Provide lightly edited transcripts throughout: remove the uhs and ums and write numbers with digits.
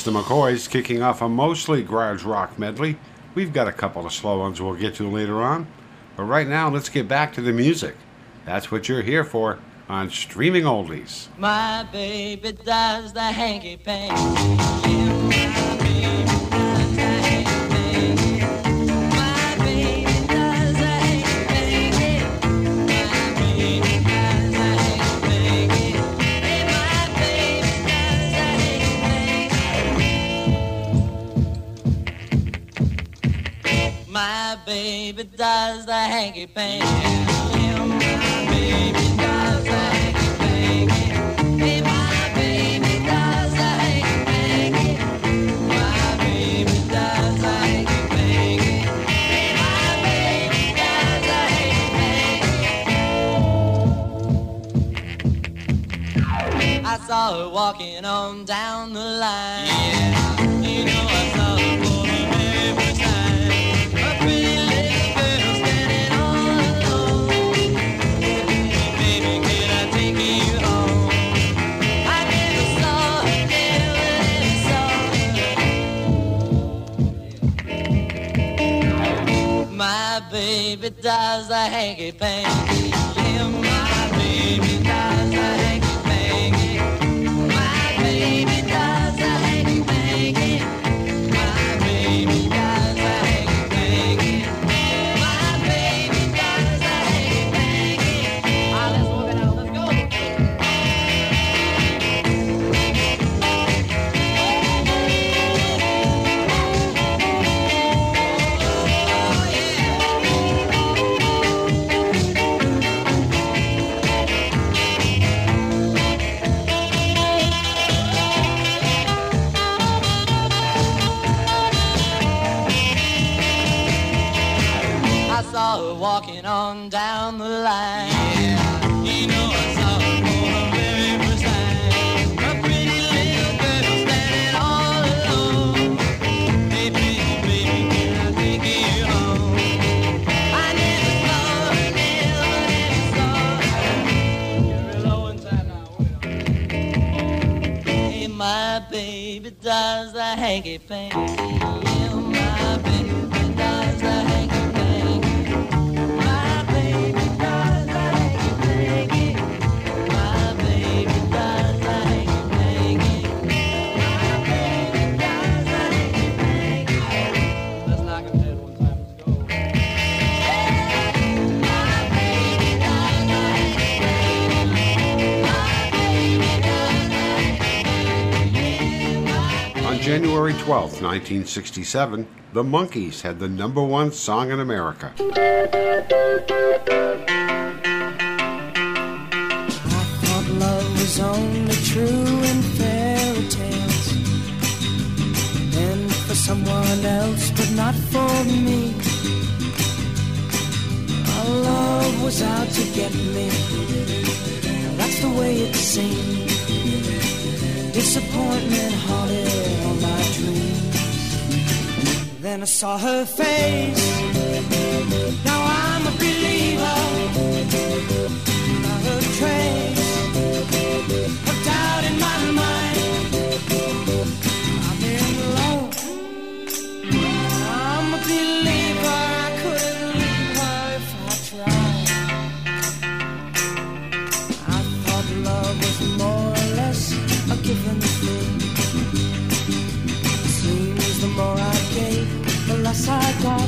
the McCoys kicking off a mostly garage rock medley. We've got a couple of slow ones we'll get to later on. But right now, let's get back to the music. That's what you're here for on Streaming Oldies. My baby does the hanky-panky. Yeah, my baby does the hanky-panky. My baby does the hanky-panky. My baby does the hanky-panky. Hey, my baby does the hanky-panky. My baby does the hanky-panky. Yeah, my baby does the hanky-panky. Hey, my baby does the hanky-panky. My baby does the hanky-panky. Hey, my baby does the hanky-panky. I saw her walking on down the line. Yeah, you know I saw her for the very first time. A pretty little girl standing all alone. Baby, can I take you home? I never saw her, never saw her. My baby does the hanky-panky. Yeah, my baby does the hanky-panky. My baby does the hanky-panky. My baby does the hanky-panky. My baby does the hanky-panky. Let's walk it out, let's go. I saw her walking on down the line. Yeah, you know I saw her for the very first time. A pretty little girl standing all alone. Hey, baby, baby, can I take you home? I never saw her, never saw her. Get real low inside now, wait on. Hey, my baby does the hanky-panky. Yeah, my baby does the hanky-panky. My baby does the hanky-panky. My baby does the hanky-panky. My baby does the hanky-panky. Let's knock him dead one time, let's go. My baby does the hanky-panky. My baby does the hanky-panky. On January 12th, 1967, the Monkees had the #1 song in America. I thought love was only true in fairy tales, and for someone else, but not for me. Our love was out to get me. That's the way it seemed. Disappointment haunted all my dreams. Then I saw her face. Now I'm a believer. Not a trace of doubt in my mind. I'm in love. I'm a believer. I couldn't leave her if I tried. I thought love was more or less a given thing. Seems the more I gave, the less I got.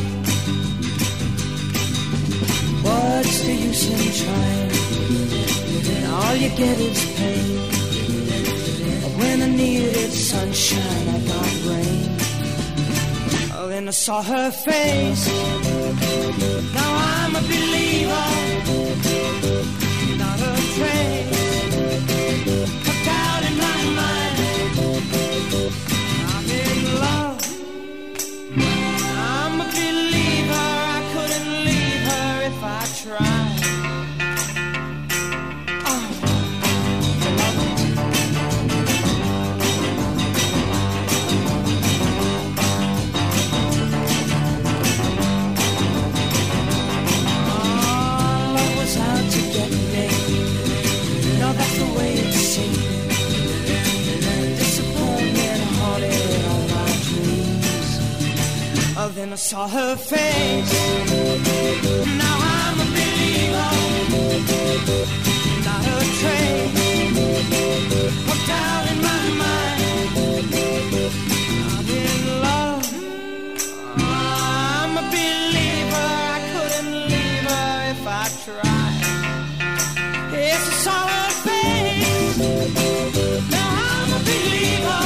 What's the use in trying? All you get is pain. When I needed sunshine, I got rain. Oh, then I saw her face. Now I'm a believer. Not a trace of doubt in my mind. I'm in love. I'm a believer. I couldn't leave her if I tried. Love was out to get me. Then I saw her face. Now I'm a believer, not a trace of doubt in my mind. I'm in love. I'm a believer. I couldn't leave her if I tried. Yes, I saw her face. Now I'm a believer,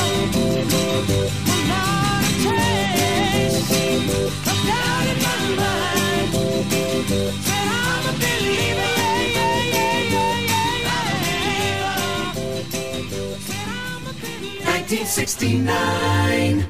not a trace of doubt in my mind. Said I'm a believer, yeah, yeah, yeah, yeah, yeah. Said I'm a believer. 1969.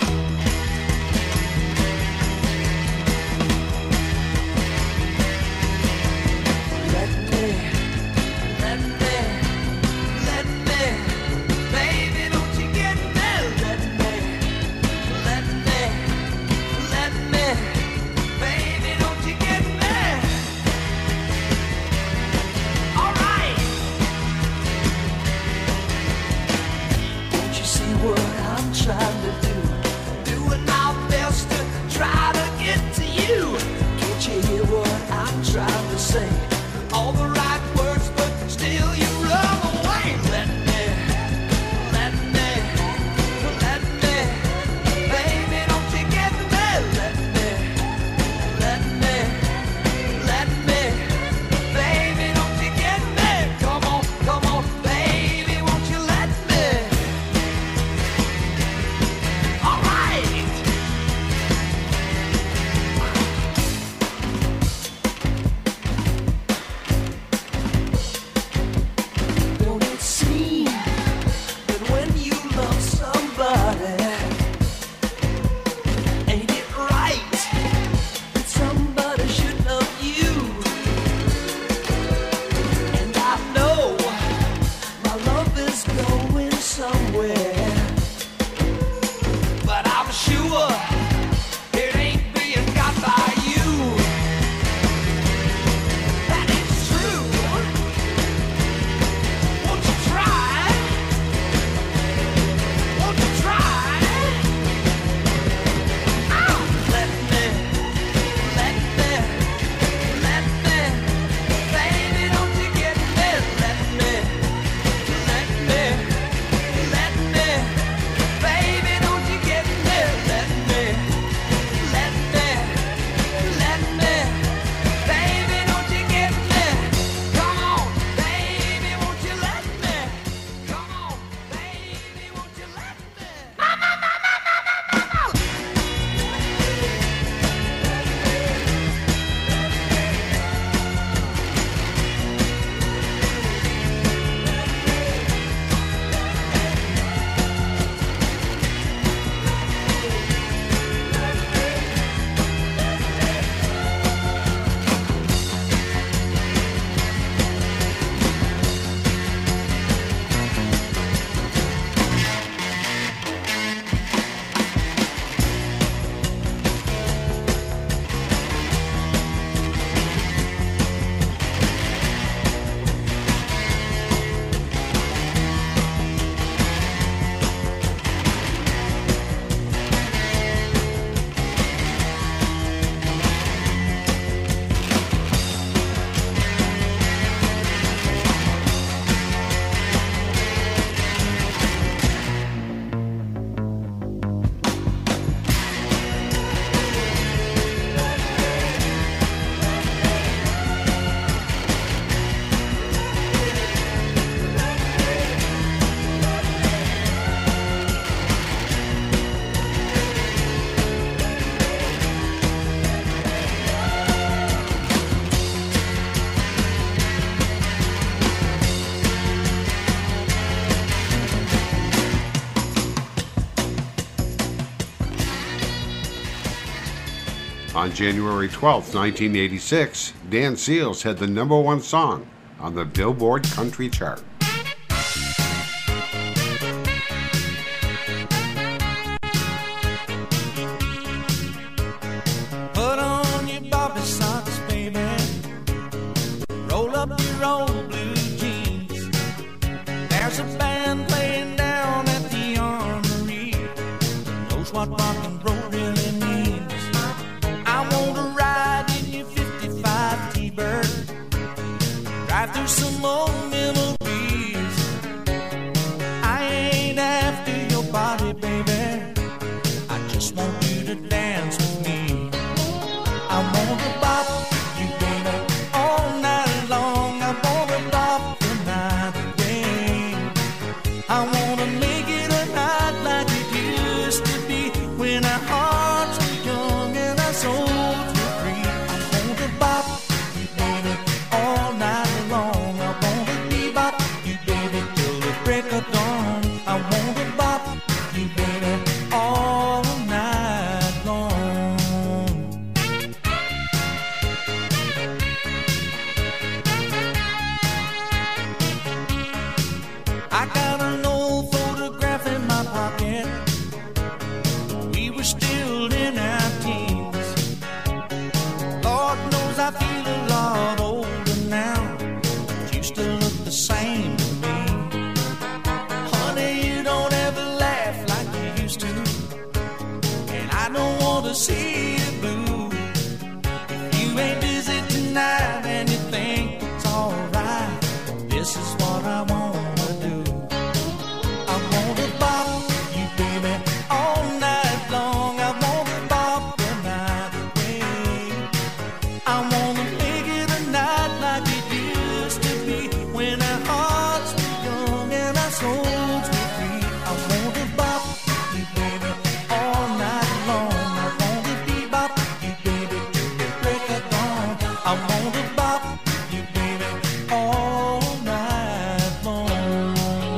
On January 12, 1986, Dan Seals had the #1 song on the Billboard Country Chart. Put on your bobby socks, baby. Roll up your old blue jeans. There's a band playing down at the Armory. Knows what rock and roll really means. just want you to dance with me. I want to bop you, baby, all night long. I want to bop the night away. I want to make it a night like it used to be when our hearts were young and our souls were free. I want to bop you, baby, all night long. I want to bebop you, baby, till the break of dawn. I want to bop you, baby, all night long. I got an old photograph in my pocket. We were still in our teens. Lord knows I feel a lot older now, but you still look the same to me. Honey, you don't ever laugh like you used to, and I don't want to see you blue. If you ain't busy tonight and you think it's alright, this is what I wanna do. I wanna bop you, baby, all night long. I wanna bop the night away. I wanna make it a night like it used to be when our hearts were young and our souls were free. I wanna bop you, baby, all night long. I wanna bebop you, baby, till the break of dawn. I wanna bop you, baby, all night long.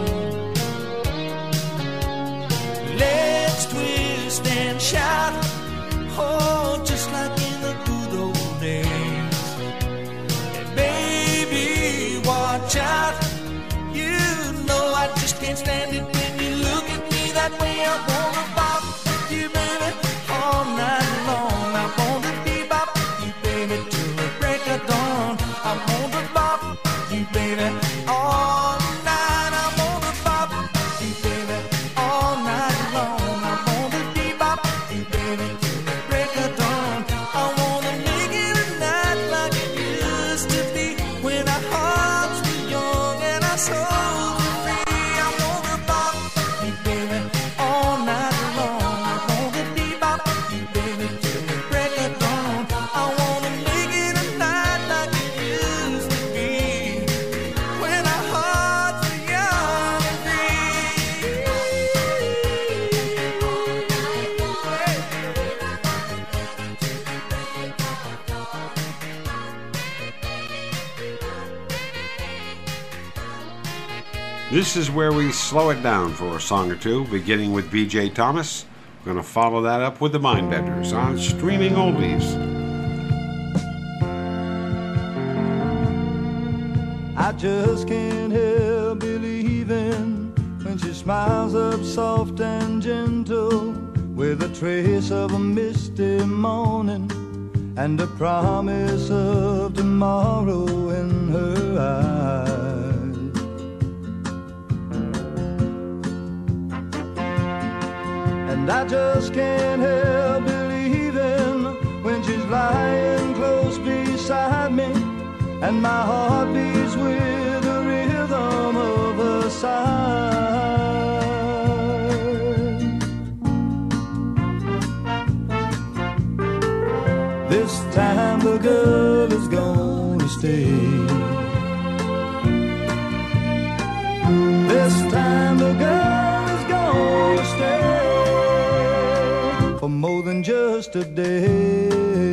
Let's twist and shout, oh, just like in the good old days. And baby, watch out, you know I just can't stand it when you look at me that way. I wanna bop you, baby, all night long. I wanna bebop you, baby, till the break of dawn. I wanna bop you, baby, all night. I wanna bop you, baby, all night long. I wanna bebop you, baby, till the break of dawn. I wanna make it a night like it used to be when our hearts were young and our souls were free. I wanna bop you, baby, all night long. I wanna bebop you, baby, till the break of dawn. I wanna make it a night like it used to be when our hearts were young and This is where we slow it down for a song or two, beginning with B.J. Thomas. We're going to follow that up with the Mindbenders on Streaming Oldies. I just can't help believing when she smiles up soft and gentle, with a trace of a misty morning and a promise of tomorrow in her eyes. And I just can't help believing when she's lying close beside me, and my heart beats with the rhythm of her sigh. This time the girl is gonna stay. This time the girl is gonna stay for more than just a day.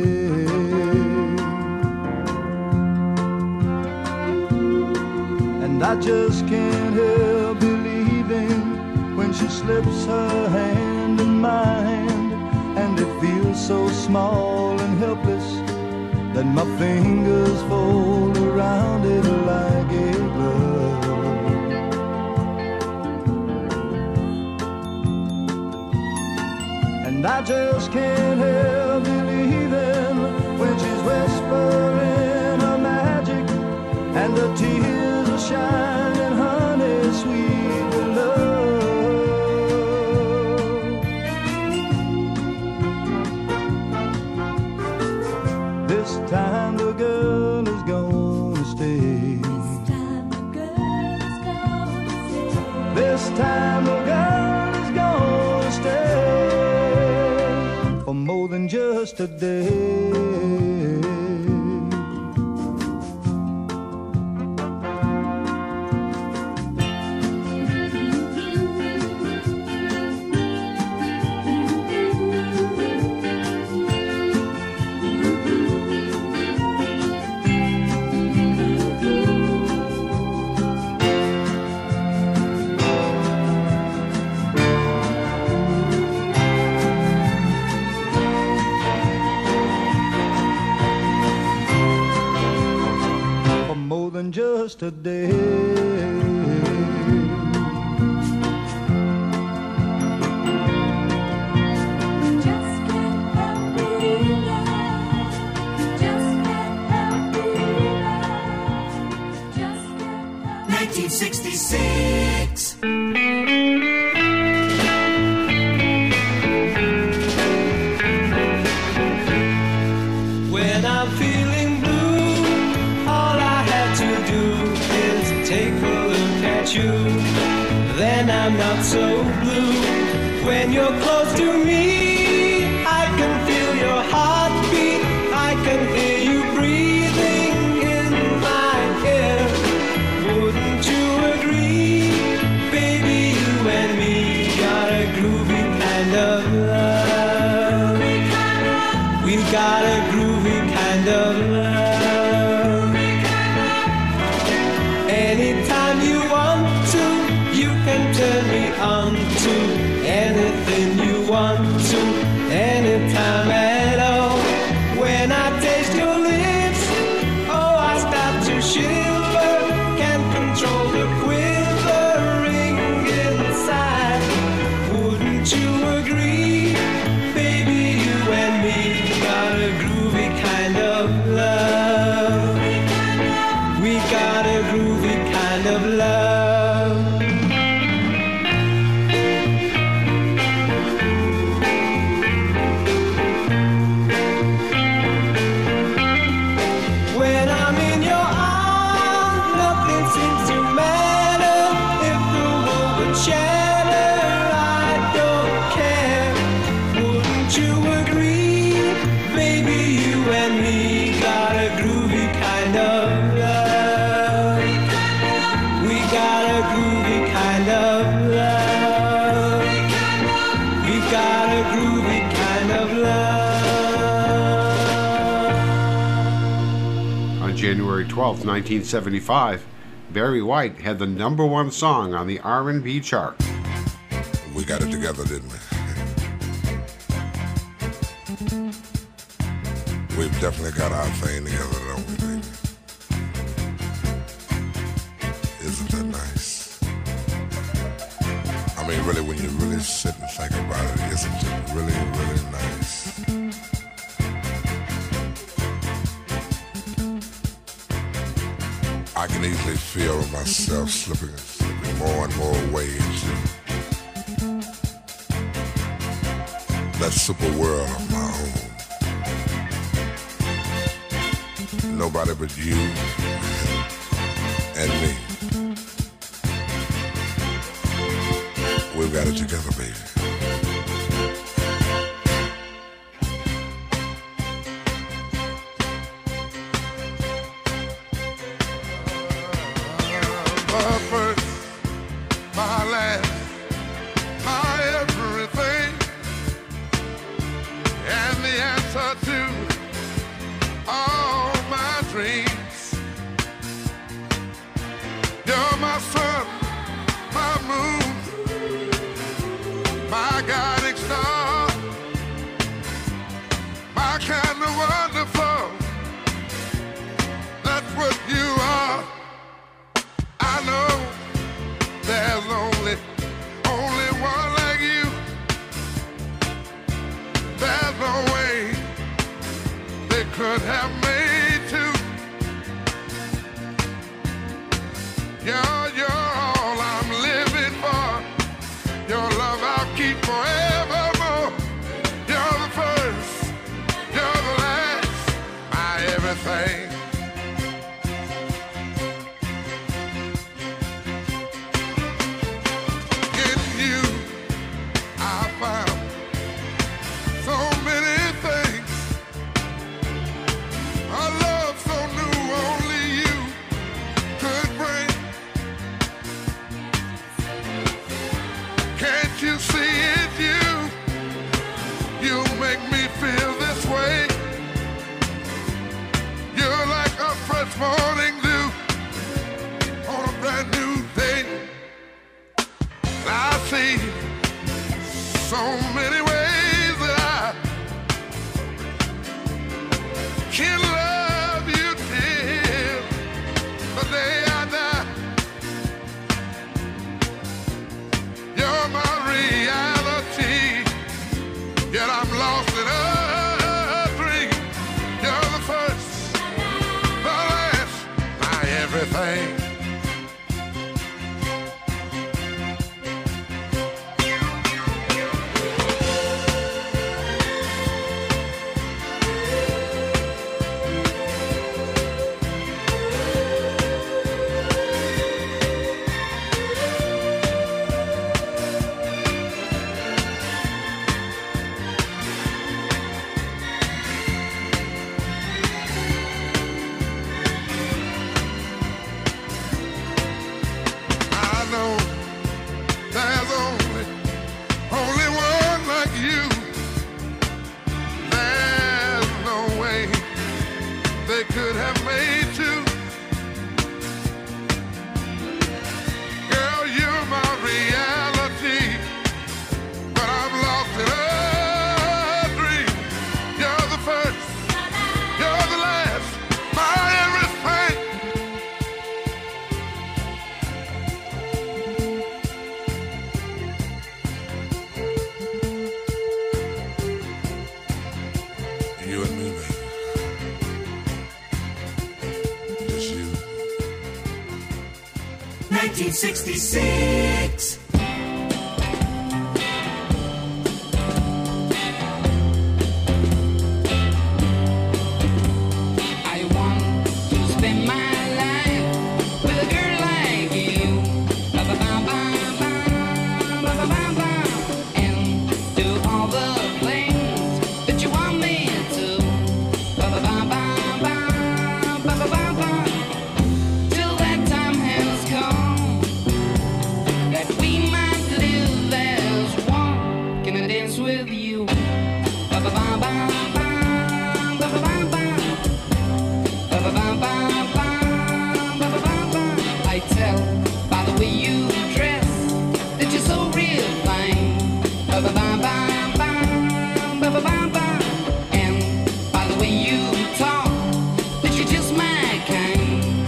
And I just can't help believing when she slips her hand in my hand, and it feels so small and helpless that my fingers fold around it like a glove. And I just can't help believing when she's whispering her magic, and the tears are shining honey sweet with love. This time the girl is gonna stay. This time the girl is gonna stay than just a day. Just a day. Just can't help feeling. Just can't help feeling. Just can't help. 1966. When I'm feeling blue, all I had to do is take a look at you. Then I'm not so blue. When you're close to me, I can feel your heartbeat. I can hear you breathing in my ear. Wouldn't you agree? Baby, you and me got a groovy kind of love. We've got a groovy kind of love. Anytime you want to, you can turn me on to anything you want to, anytime at all. When I taste your lips, oh, I start to shiver, can't control the quivering inside. Wouldn't you agree? Baby, you and me got a groovy kind of love. We got a groovy kind of love. When I'm in your arms, nothing seems to matter. If the world would shatter, I don't care. Wouldn't you agree? Baby, you and me got a groovy kind of love. We got a groovy kind of love. We got a groovy kind of love. On January 12th, 1975, Barry White had the #1 song on the R&B chart. We got it together, didn't we? We've definitely got our thing together, don't we, baby? Isn't that nice? I mean, really, when you really sit and think about it, isn't it really, really nice? I can easily feel myself slipping more and more away into that super world of my own. Nobody but you and me. We've got it together, baby. My first, my last, my everything, and the answer to all my dreams. You're my sun, my moon, my guiding star, my kind of wonderful. That's what you are. I know there's only one like you. There's no way they could have made two. You're all I'm living for. Your love I'll keep forevermore. You're the first, you're the last, my everything. In you I found so many things. so many ways that I can love you till the day I die. You're my reality, yet I'm lost in a dream. You're the first, the last, my everything. Could have made two. Girl, you're my reality, but I'm lost in a dream. You're the first, you're the last, my everything. You and me, baby. 1966. I want to spend my life with a girl like you. And do all the things that you want me to. Till that time has come, that we might live as one. Can I dance with you? I tell by the way you dress that you're so real fine. And by the way you talk that you're just my kind.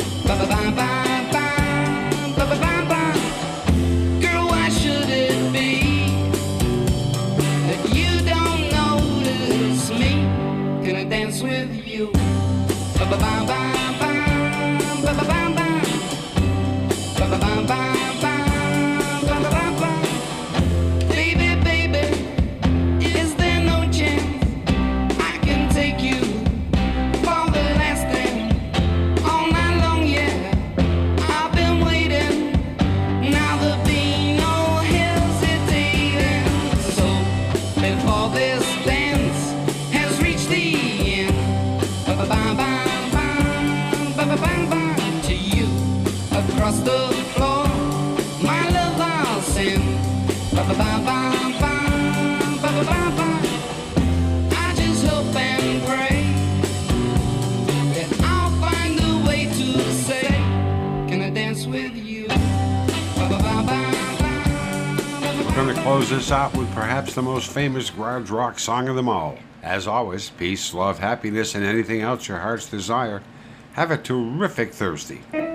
Girl, why should it be that you don't notice me? Can I dance with you? Baby, baby, is there no chance I can take you for the last thing all night long? Yeah, I've been waiting. Now there'll be no hesitating. So before this dance has reached the end, to you across the floor, my love I'll send. I just hope and pray that I'll find a way to say, can I dance with you? We're going to close this out with perhaps the most famous garage rock song of them all. As always, peace, love, happiness, and anything else your heart's desire. Have a terrific Thursday.